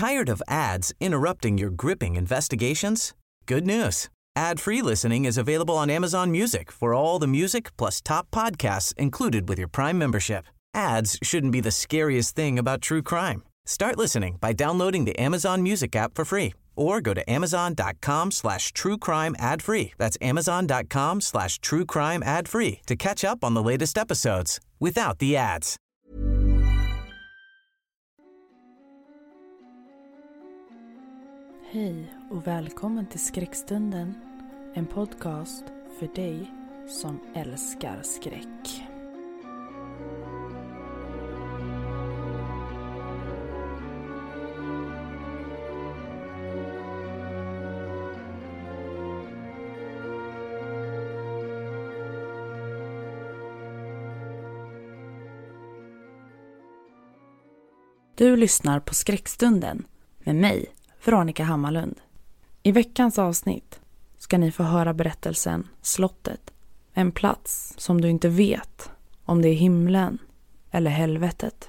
Tired of ads interrupting your gripping investigations? Good news. Ad-free listening is available on Amazon Music for all the music plus top podcasts included with your Prime membership. Ads shouldn't be the scariest thing about true crime. Start listening by downloading the Amazon Music app for free or go to amazon.com/truecrime ad-free. That's amazon.com/truecrime ad-free to catch up on the latest episodes without the ads. Hej och välkommen till Skräckstunden, en podcast för dig som älskar skräck. Du lyssnar på Skräckstunden med mig, Veronica Hammarlund. I veckans avsnitt ska ni få höra berättelsen Slottet. En plats som du inte vet om det är himlen eller helvetet.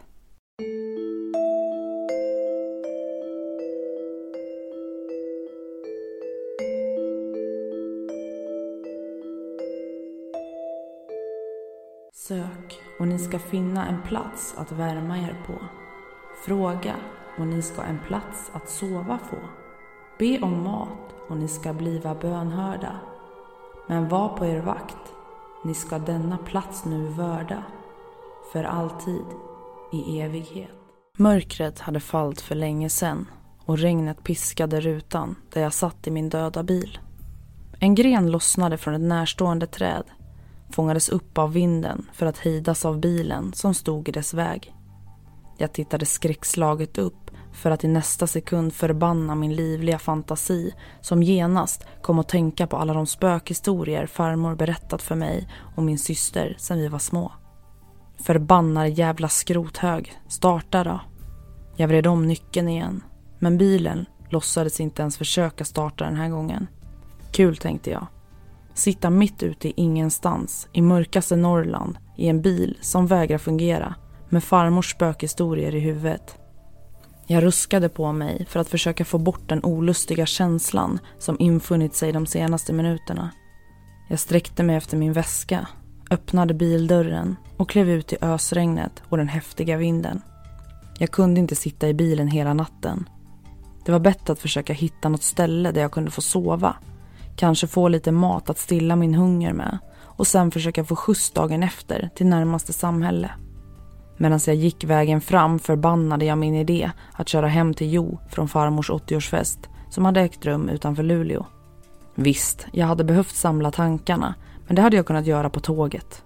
Sök och ni ska finna en plats att värma er på. Fråga och ni ska en plats att sova få. Be om mat och ni ska bliva bönhörda. Men var på er vakt, ni ska denna plats nu vörda. För alltid, i evighet. Mörkret hade fallit för länge sedan och regnet piskade rutan där jag satt i min döda bil. En gren lossnade från ett närstående träd, fångades upp av vinden för att hejdas av bilen som stod i dess väg. Jag tittade skräckslaget upp för att i nästa sekund förbanna min livliga fantasi som genast kom att tänka på alla de spökhistorier farmor berättat för mig och min syster sedan vi var små. Förbannar jävla skrothög, starta då. Jag vred om nyckeln igen, men bilen låtsades inte ens försöka starta den här gången. Kul, tänkte jag. Sitta mitt ute i ingenstans, i mörkaste Norrland, i en bil som vägrar fungera, med farmors spökhistorier i huvudet. Jag ruskade på mig för att försöka få bort den olustiga känslan som infunnit sig de senaste minuterna. Jag sträckte mig efter min väska, öppnade bildörren och klev ut i ösregnet och den häftiga vinden. Jag kunde inte sitta i bilen hela natten. Det var bättre att försöka hitta något ställe där jag kunde få sova. Kanske få lite mat att stilla min hunger med och sen försöka få skjuts dagen efter till närmaste samhälle. Medan jag gick vägen fram förbannade jag min idé att köra hem till Jo från farmors 80-årsfest som hade ägt rum utanför Luleå. Visst, jag hade behövt samla tankarna, men det hade jag kunnat göra på tåget.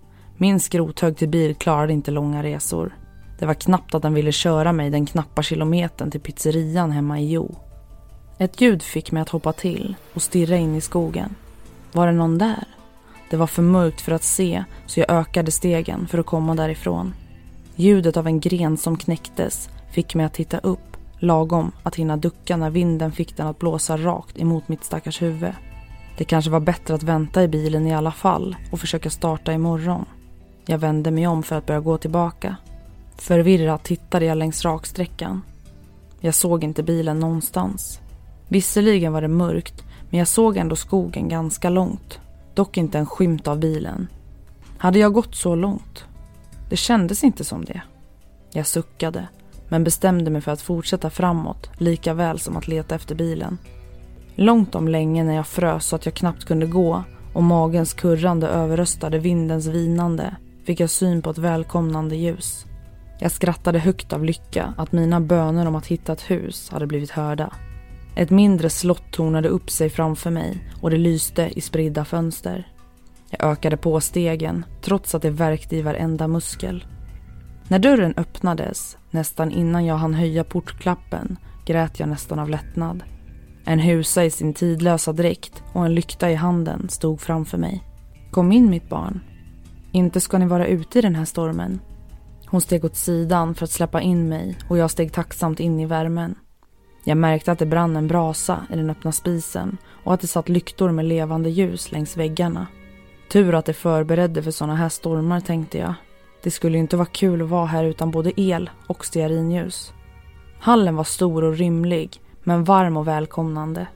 Min skrothög till bil klarade inte långa resor. Det var knappt att den ville köra mig den knappa kilometern till pizzerian hemma i Jo. Ett ljud fick mig att hoppa till och stirra in i skogen. Var det någon där? Det var för mörkt för att se, så jag ökade stegen för att komma därifrån. Ljudet av en gren som knäcktes fick mig att titta upp, lagom att hinna ducka när vinden fick den att blåsa rakt emot mitt stackars huvud. Det kanske var bättre att vänta i bilen i alla fall och försöka starta imorgon. Jag vände mig om för att börja gå tillbaka. Förvirrat tittade jag längs raksträckan. Jag såg inte bilen någonstans. Visserligen var det mörkt, men jag såg ändå skogen ganska långt. Dock inte en skymt av bilen. Hade jag gått så långt? Det kändes inte som det. Jag suckade, men bestämde mig för att fortsätta framåt, lika väl som att leta efter bilen. Långt om länge när jag frös så att jag knappt kunde gå och magens kurrande överröstade vindens vinande, fick jag syn på ett välkomnande ljus. Jag skrattade högt av lycka att mina böner om att hitta ett hus hade blivit hörda. Ett mindre slott tornade upp sig framför mig och det lyste i spridda fönster. Jag ökade på stegen, trots att det värkte i varenda muskel. När dörren öppnades, nästan innan jag hann höja portklappen, grät jag nästan av lättnad. En husa i sin tidlösa dräkt och en lykta i handen stod framför mig. Kom in, mitt barn. Inte ska ni vara ute i den här stormen. Hon steg åt sidan för att släppa in mig och jag steg tacksamt in i värmen. Jag märkte att det brann en brasa i den öppna spisen och att det satt lyktor med levande ljus längs väggarna. Tur att det förberedde för såna här stormar, tänkte jag. Det skulle inte vara kul att vara här utan både el och stearinljus. Hallen var stor och rymlig, men varm och välkomnande.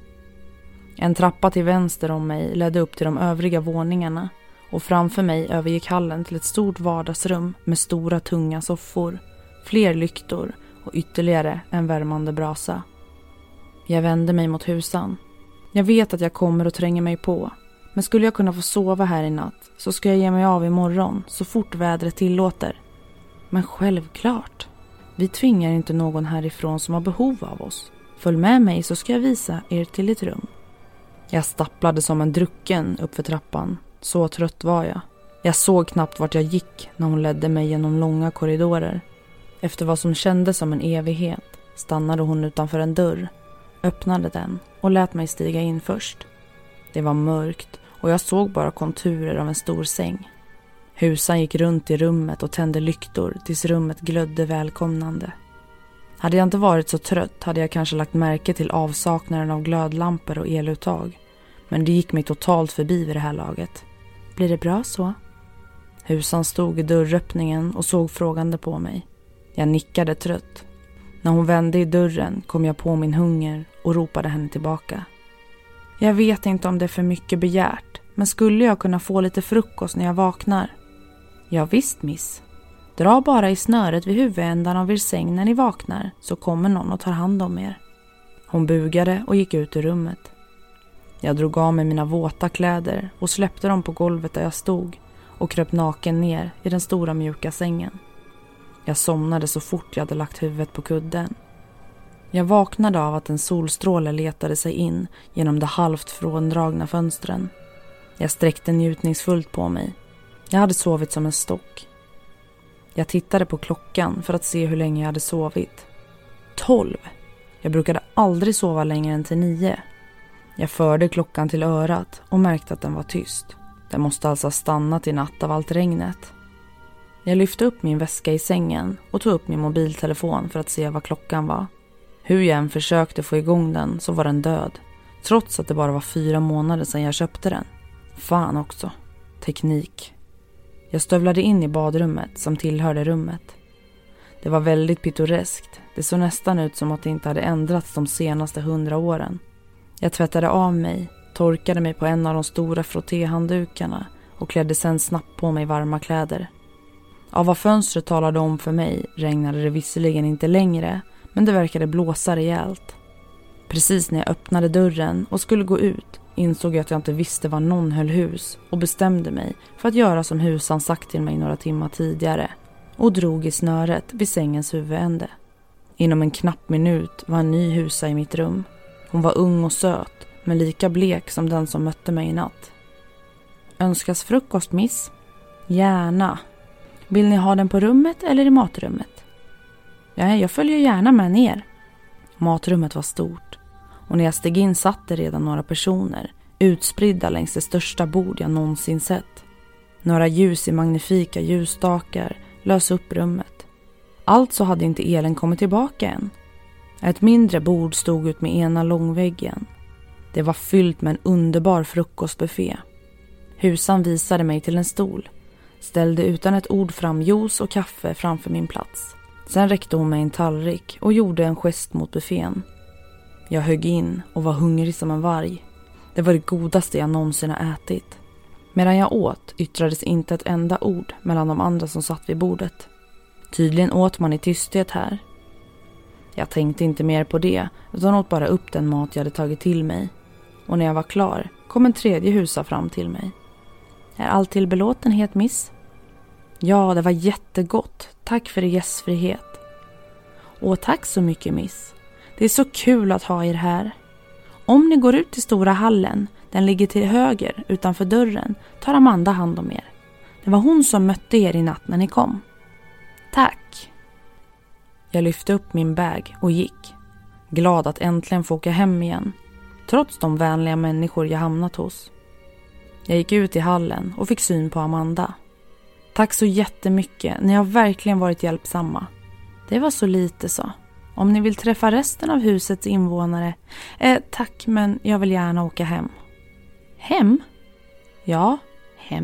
En trappa till vänster om mig ledde upp till de övriga våningarna och framför mig övergick hallen till ett stort vardagsrum med stora tunga soffor, fler lyktor och ytterligare en värmande brasa. Jag vände mig mot husan. Jag vet att jag kommer att tränga mig på, men skulle jag kunna få sova här i natt så ska jag ge mig av imorgon så fort vädret tillåter. Men självklart, vi tvingar inte någon härifrån som har behov av oss. Följ med mig så ska jag visa er till ett rum. Jag stapplade som en drucken upp för trappan. Så trött var jag. Jag såg knappt vart jag gick när hon ledde mig genom långa korridorer. Efter vad som kändes som en evighet stannade hon utanför en dörr, öppnade den och lät mig stiga in först. Det var mörkt och jag såg bara konturer av en stor säng. Husan gick runt i rummet och tände lyktor tills rummet glödde välkomnande. Hade jag inte varit så trött hade jag kanske lagt märke till avsaknaden av glödlampor och eluttag. Men det gick mig totalt förbi vid det här laget. Blir det bra så? Husan stod i dörröppningen och såg frågande på mig. Jag nickade trött. När hon vände i dörren kom jag på min hunger och ropade henne tillbaka. Jag vet inte om det är för mycket begärt, men skulle jag kunna få lite frukost när jag vaknar? Ja visst, miss. Dra bara i snöret vid huvudändan av er säng när ni vaknar så kommer någon och tar hand om er. Hon bugade och gick ut ur rummet. Jag drog av mig mina våta kläder och släppte dem på golvet där jag stod och kröp naken ner i den stora mjuka sängen. Jag somnade så fort jag hade lagt huvudet på kudden. Jag vaknade av att en solstråle letade sig in genom de halvt fråndragna fönstren. Jag sträckte njutningsfullt på mig. Jag hade sovit som en stock. Jag tittade på klockan för att se hur länge jag hade sovit. 12. Jag brukade aldrig sova längre än till 9. Jag förde klockan till örat och märkte att den var tyst. Den måste alltså ha stannat i natt av allt regnet. Jag lyfte upp min väska i sängen och tog upp min mobiltelefon för att se vad klockan var. Hur jag än försökte få igång den så var den död. Trots att det bara var 4 månader sedan jag köpte den. Fan också. Teknik. Jag stövlade in i badrummet som tillhörde rummet. Det var väldigt pittoreskt. Det såg nästan ut som att det inte hade ändrats de senaste 100 åren. Jag tvättade av mig, torkade mig på en av de stora frottéhanddukarna och klädde sen snabbt på mig varma kläder. Av vad fönstret talade om för mig regnade det visserligen inte längre, men det verkade blåsa rejält. Precis när jag öppnade dörren och skulle gå ut insåg jag att jag inte visste var någon höll hus och bestämde mig för att göra som husan sagt till mig några timmar tidigare och drog i snöret vid sängens huvudände. Inom en knapp minut var en ny husa i mitt rum. Hon var ung och söt, men lika blek som den som mötte mig i natt. Önskas frukost, miss? Gärna. Vill ni ha den på rummet eller i matrummet? Ja, jag följer gärna med ner. Matrummet var stort. Och när jag steg in satt det redan några personer, utspridda längs det största bord jag någonsin sett. Några ljus i magnifika ljusstakar lös upp rummet. Alltså hade inte elen kommit tillbaka än. Ett mindre bord stod ut med ena långväggen. Det var fyllt med en underbar frukostbuffé. Husan visade mig till en stol, ställde utan ett ord fram juice och kaffe framför min plats. Sen räckte hon mig en tallrik och gjorde en gest mot buffén. Jag högg in och var hungrig som en varg. Det var det godaste jag någonsin har ätit. Medan jag åt yttrades inte ett enda ord mellan de andra som satt vid bordet. Tydligen åt man i tysthet här. Jag tänkte inte mer på det utan åt bara upp den mat jag hade tagit till mig. Och när jag var klar kom en tredje husa fram till mig. Är allt till belåtenhet, miss? Ja, det var jättegott. Tack för er gästfrihet. Åh, tack så mycket, miss. Det är så kul att ha er här. Om ni går ut till stora hallen, den ligger till höger utanför dörren, tar Amanda hand om er. Det var hon som mötte er i natt när ni kom. Tack. Jag lyfte upp min bag och gick. Glad att äntligen få åka hem igen, trots de vänliga människor jag hamnat hos. Jag gick ut i hallen och fick syn på Amanda. Tack så jättemycket, ni har verkligen varit hjälpsamma. Det var så lite så. Om ni vill träffa resten av husets invånare. Tack, men jag vill gärna åka hem. Hem? Ja, hem.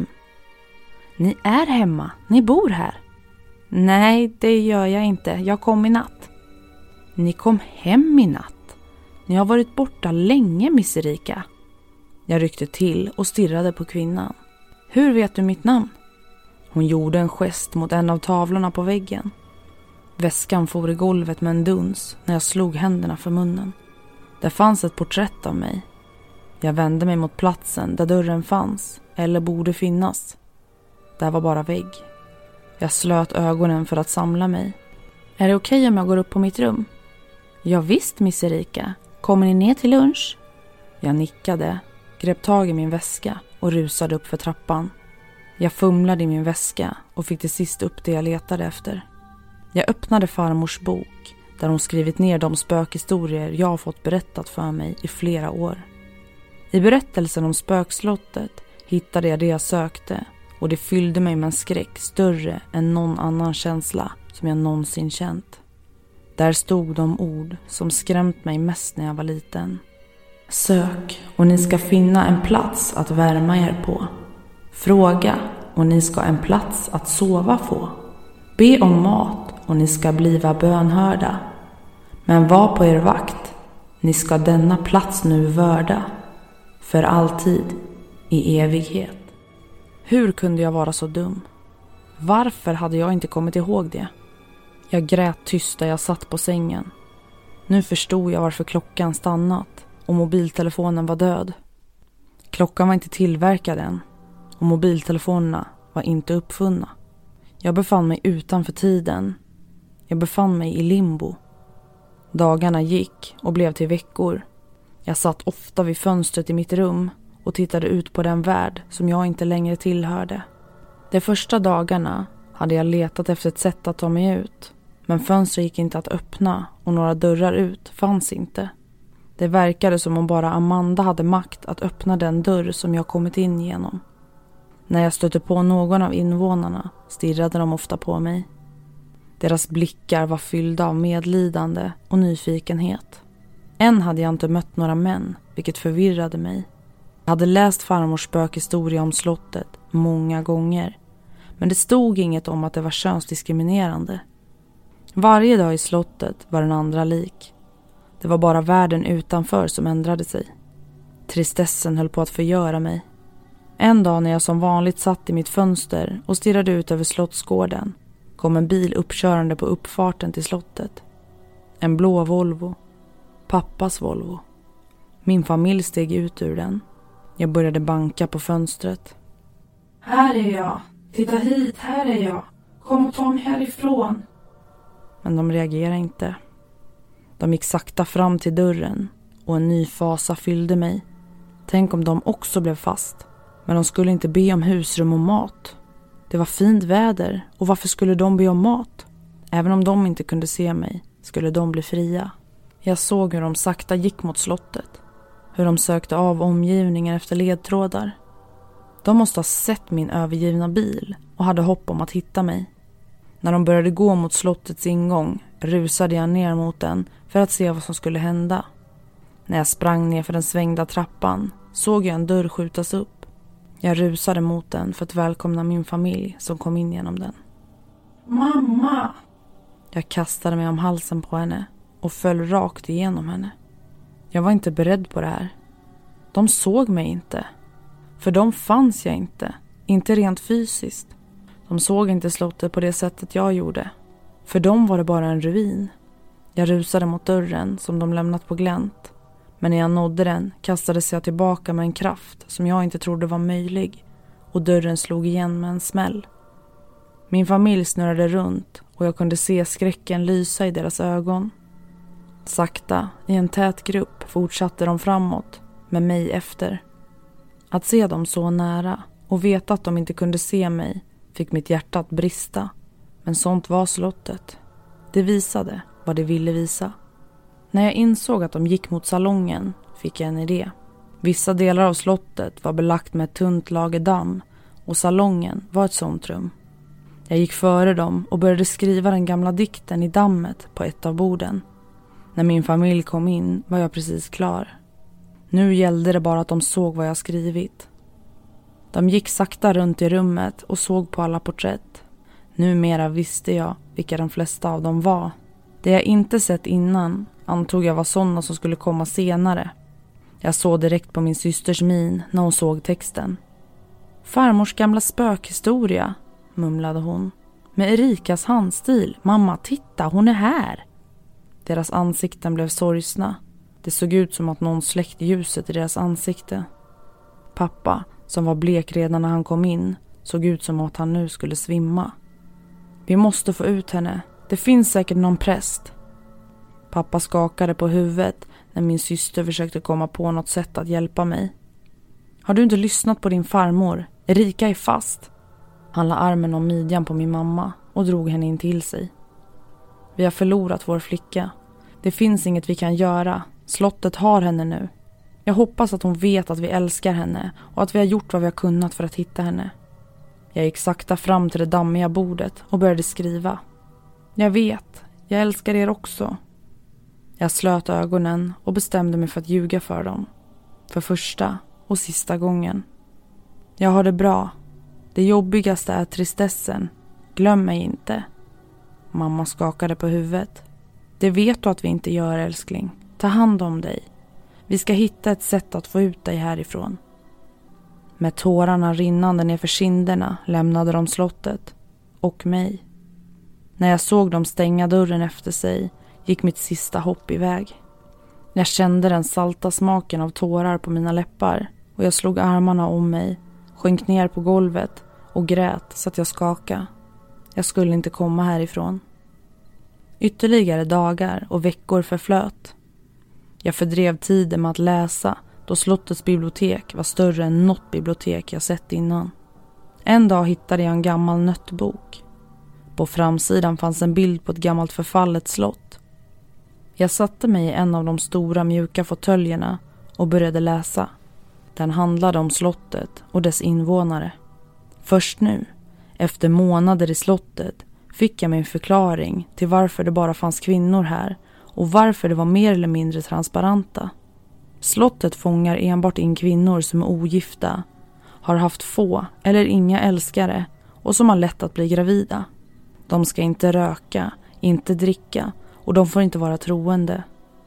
Ni är hemma, ni bor här. Nej, det gör jag inte, jag kom i natt. Ni kom hem i natt. Ni har varit borta länge, Miss Erika. Jag ryckte till och stirrade på kvinnan. Hur vet du mitt namn? Hon gjorde en gest mot en av tavlorna på väggen. Väskan for i golvet med en duns när jag slog händerna för munnen. Där fanns ett porträtt av mig. Jag vände mig mot platsen där dörren fanns, eller borde finnas. Där var bara vägg. Jag slöt ögonen för att samla mig. Är det okej om jag går upp på mitt rum? Ja visst, Miss Erika. Kommer ni ner till lunch? Jag nickade, grep tag i min väska och rusade upp för trappan. Jag fumlade i min väska och fick till sist upp det jag letade efter. Jag öppnade farmors bok där hon skrivit ner de spökhistorier jag har fått berättat för mig i flera år. I berättelsen om spökslottet hittade jag det jag sökte och det fyllde mig med en skräck större än någon annan känsla som jag någonsin känt. Där stod de ord som skrämt mig mest när jag var liten. Sök och ni ska finna en plats att värma er på. Fråga och ni ska en plats att sova få. Be om mat och ni ska bliva bönhörda. Men var på er vakt, ni ska denna plats nu vörda. För alltid, i evighet. Hur kunde jag vara så dum? Varför hade jag inte kommit ihåg det? Jag grät tyst där jag satt på sängen. Nu förstod jag varför klockan stannat och mobiltelefonen var död. Klockan var inte tillverkad än och mobiltelefonerna var inte uppfunna. Jag befann mig utanför tiden. Jag befann mig i limbo. Dagarna gick och blev till veckor. Jag satt ofta vid fönstret i mitt rum och tittade ut på den värld som jag inte längre tillhörde. De första dagarna hade jag letat efter ett sätt att ta mig ut. Men fönstret gick inte att öppna och några dörrar ut fanns inte. Det verkade som om bara Amanda hade makt att öppna den dörr som jag kommit in genom. När jag stötte på någon av invånarna stirrade de ofta på mig. Deras blickar var fyllda av medlidande och nyfikenhet. Än hade jag inte mött några män, vilket förvirrade mig. Jag hade läst farmors spökhistoria om slottet många gånger. Men det stod inget om att det var könsdiskriminerande. Varje dag i slottet var den andra lik. Det var bara världen utanför som ändrade sig. Tristessen höll på att förgöra mig. En dag när jag som vanligt satt i mitt fönster och stirrade ut över slottsgården kom en bil uppkörande på uppfarten till slottet. En blå Volvo. Pappas Volvo. Min familj steg ut ur den. Jag började banka på fönstret. Här är jag. Titta hit, här är jag. Kom och ta mig härifrån. Men de reagerade inte. De gick sakta fram till dörren och en ny fasa fyllde mig. Tänk om de också blev fast. Men de skulle inte be om husrum och mat. Det var fint väder och varför skulle de be om mat? Även om de inte kunde se mig skulle de bli fria. Jag såg hur de sakta gick mot slottet. Hur de sökte av omgivningen efter ledtrådar. De måste ha sett min övergivna bil och hade hopp om att hitta mig. När de började gå mot slottets ingång rusade jag ner mot den för att se vad som skulle hända. När jag sprang ner för den svängda trappan såg jag en dörr skjutas upp. Jag rusade mot den för att välkomna min familj som kom in genom den. Mamma! Jag kastade mig om halsen på henne och föll rakt igenom henne. Jag var inte beredd på det här. De såg mig inte. För de fanns jag inte rent fysiskt. De såg inte slottet på det sättet jag gjorde. För dem var det bara en ruin. Jag rusade mot dörren som de lämnat på glänt. Men när jag nådde den kastades jag tillbaka med en kraft som jag inte trodde var möjlig. Och dörren slog igen med en smäll. Min familj snurrade runt och jag kunde se skräcken lysa i deras ögon. Sakta, i en tät grupp, fortsatte de framåt, med mig efter. Att se dem så nära och veta att de inte kunde se mig fick mitt hjärta att brista. Men sånt var slottet. Det visade vad det ville visa. När jag insåg att de gick mot salongen fick jag en idé. Vissa delar av slottet var belagt med ett tunt lager damm och salongen var ett sånt rum. Jag gick före dem och började skriva den gamla dikten i dammet på ett av borden. När min familj kom in var jag precis klar. Nu gällde det bara att de såg vad jag skrivit. De gick sakta runt i rummet och såg på alla porträtt. Numera visste jag vilka de flesta av dem var. Det jag inte sett innan antog jag var sådana som skulle komma senare. Jag såg direkt på min systers min när hon såg texten. Farmors gamla spökhistoria, mumlade hon. Med Erikas handstil. Mamma, titta, hon är här. Deras ansikten blev sorgsna. Det såg ut som att någon släckte ljuset i deras ansikte. Pappa, som var blek redan när han kom in, såg ut som att han nu skulle svimma. Vi måste få ut henne. Det finns säkert någon präst. Pappa skakade på huvudet när min syster försökte komma på något sätt att hjälpa mig. Har du inte lyssnat på din farmor? Erika är fast. Han la armen om midjan på min mamma och drog henne in till sig. Vi har förlorat vår flicka. Det finns inget vi kan göra. Slottet har henne nu. Jag hoppas att hon vet att vi älskar henne och att vi har gjort vad vi har kunnat för att hitta henne. Jag gick sakta fram till det dammiga bordet och började skriva. Jag vet, jag älskar er också. Jag slöt ögonen och bestämde mig för att ljuga för dem. För första och sista gången. Jag har det bra. Det jobbigaste är tristessen. Glöm mig inte. Mamma skakade på huvudet. Det vet du att vi inte gör, älskling. Ta hand om dig. Vi ska hitta ett sätt att få ut dig härifrån. Med tårarna rinnande ner för kinderna lämnade de slottet. Och mig. När jag såg dem stänga dörren efter sig gick mitt sista hopp iväg. Jag kände den salta smaken av tårar på mina läppar och jag slog armarna om mig, sjönk ner på golvet och grät så att jag skakade. Jag skulle inte komma härifrån. Ytterligare dagar och veckor förflöt. Jag fördrev tiden med att läsa då slottets bibliotek var större än något bibliotek jag sett innan. En dag hittade jag en gammal nötbok. På framsidan fanns en bild på ett gammalt förfallet slott. Jag satte mig i en av de stora mjuka fåtöljerna och började läsa. Den handlade om slottet och dess invånare. Först nu, efter månader i slottet, fick jag min förklaring till varför det bara fanns kvinnor här och varför det var mer eller mindre transparenta. Slottet fångar enbart in kvinnor som är ogifta, har haft få eller inga älskare och som har lätt att bli gravida. De ska inte röka, inte dricka och de får inte vara troende.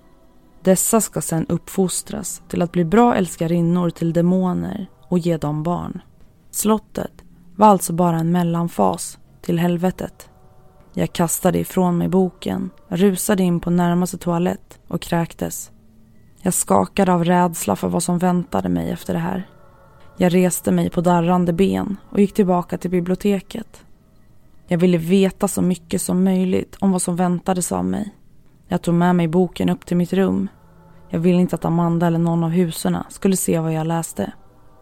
Dessa ska sedan uppfostras till att bli bra älskarinnor till demoner och ge dem barn. Slottet var alltså bara en mellanfas till helvetet. Jag kastade ifrån mig boken, rusade in på närmaste toalett och kräktes. Jag skakade av rädsla för vad som väntade mig efter det här. Jag reste mig på darrande ben och gick tillbaka till biblioteket. Jag ville veta så mycket som möjligt om vad som väntades av mig. Jag tog med mig boken upp till mitt rum. Jag ville inte att Amanda eller någon av husorna skulle se vad jag läste.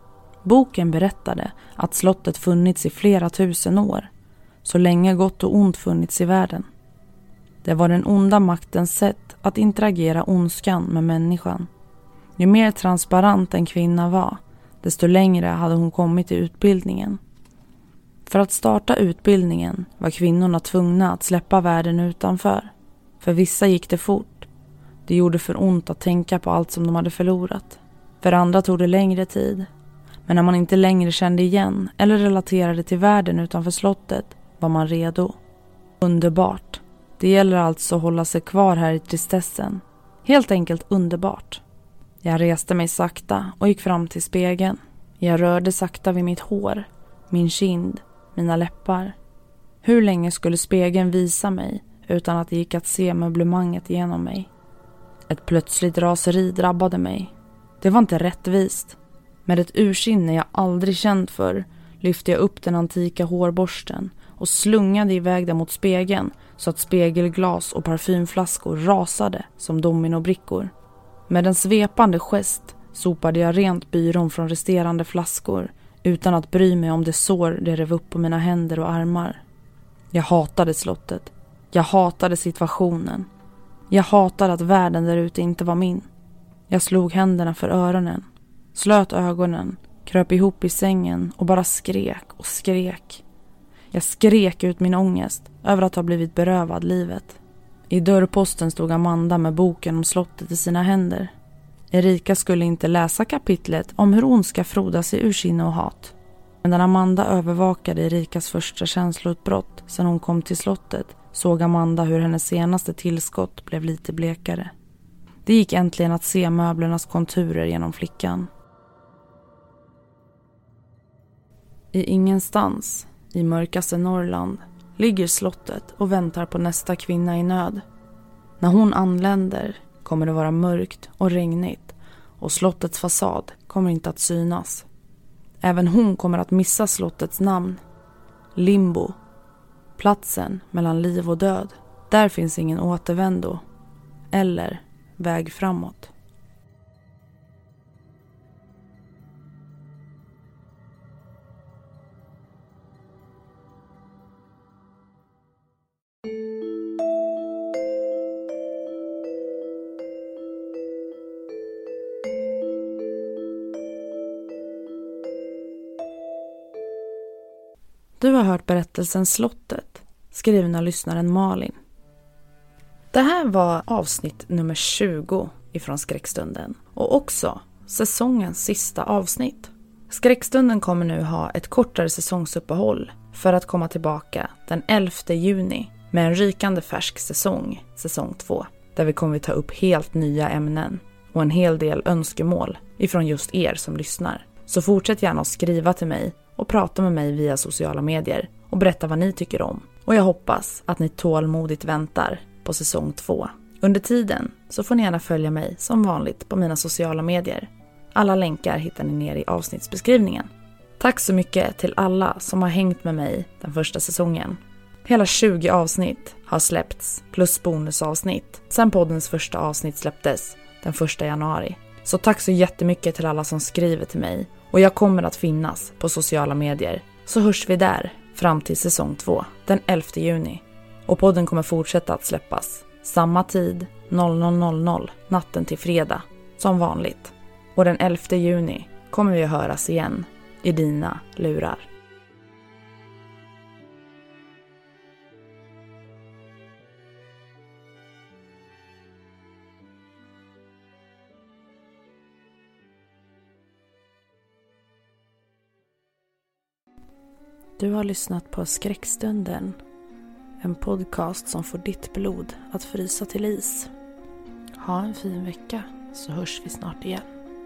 Boken berättade att slottet funnits i flera tusen år, så länge gott och ont funnits i världen. Det var den onda maktens sätt att interagera ondskan med människan. Ju mer transparent en kvinna var, desto längre hade hon kommit i utbildningen. För att starta utbildningen var kvinnorna tvungna att släppa världen utanför. För vissa gick det fort. Det gjorde för ont att tänka på allt som de hade förlorat. För andra tog det längre tid. Men när man inte längre kände igen eller relaterade till världen utanför slottet var man redo. Underbart. Det gäller alltså att hålla sig kvar här i tristessen. Helt enkelt underbart. Jag reste mig sakta och gick fram till spegeln. Jag rörde sakta vid mitt hår, min kind, mina läppar. Hur länge skulle spegeln visa mig utan att det gick att se möblemanget genom mig? Ett plötsligt raseri drabbade mig. Det var inte rättvist. Med ett ursinne jag aldrig känt för lyfte jag upp den antika hårborsten och slungade iväg den mot spegeln så att spegelglas och parfymflaskor rasade som dominobrickor. Med en svepande gest sopade jag rent byrån från resterande flaskor utan att bry mig om det sår det rev upp på mina händer och armar. Jag hatade slottet. Jag hatade situationen. Jag hatade att världen där ute inte var min. Jag slog händerna för öronen, slöt ögonen, kröp ihop i sängen och bara skrek och skrek. Jag skrek ut min ångest över att ha blivit berövad livet. I dörrposten stod Amanda med boken om slottet i sina händer. Erika skulle inte läsa kapitlet om hur hon ska frodas i ursinne och hat. Men när Amanda övervakade Erikas första känsloutbrott sedan hon kom till slottet såg Amanda hur hennes senaste tillskott blev lite blekare. Det gick äntligen att se möblernas konturer genom flickan. I ingenstans, i mörkaste Norrland, ligger slottet och väntar på nästa kvinna i nöd. När hon anländer kommer det vara mörkt och regnigt och slottets fasad kommer inte att synas. Även hon kommer att missa slottets namn. Limbo. Platsen mellan liv och död. Där finns ingen återvändo. Eller väg framåt. Du har hört berättelsen Slottet, skriven av lyssnaren Malin. Det här var avsnitt nummer 20 ifrån Skräckstunden och också säsongens sista avsnitt. Skräckstunden kommer nu ha ett kortare säsongsuppehåll för att komma tillbaka den 11 juni med en rykande färsk säsong 2, där vi kommer att ta upp helt nya ämnen och en hel del önskemål ifrån just er som lyssnar. Så fortsätt gärna att skriva till mig och prata med mig via sociala medier och berätta vad ni tycker om. Och jag hoppas att ni tålmodigt väntar på säsong 2. Under tiden så får ni gärna följa mig som vanligt på mina sociala medier. Alla länkar hittar ni ner i avsnittsbeskrivningen. Tack så mycket till alla som har hängt med mig den första säsongen. Hela 20 avsnitt har släppts plus bonusavsnitt sen poddens första avsnitt släpptes den 1 januari. Så tack så jättemycket till alla som skriver till mig. Och jag kommer att finnas på sociala medier. Så hörs vi där fram till säsong 2 den 11 juni. Och podden kommer fortsätta att släppas samma tid 00:00 natten till fredag som vanligt. Och den 11 juni kommer vi att höras igen i dina lurar. Du har lyssnat på Skräckstunden, en podcast som får ditt blod att frysa till is. Ha en fin vecka så hörs vi snart igen.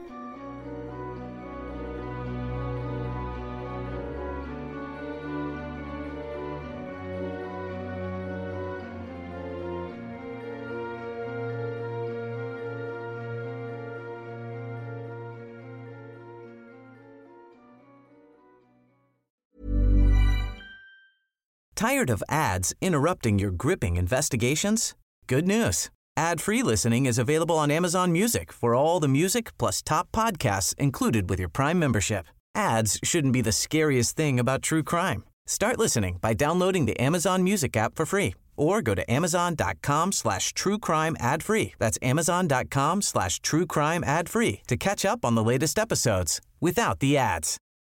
Tired of ads interrupting your gripping investigations? Good news. Ad-free listening is available on Amazon Music for all the music plus top podcasts included with your Prime membership. Ads shouldn't be the scariest thing about true crime. Start listening by downloading the Amazon Music app for free or go to amazon.com/truecrime ad-free. That's amazon.com/truecrime ad-free to catch up on the latest episodes without the ads.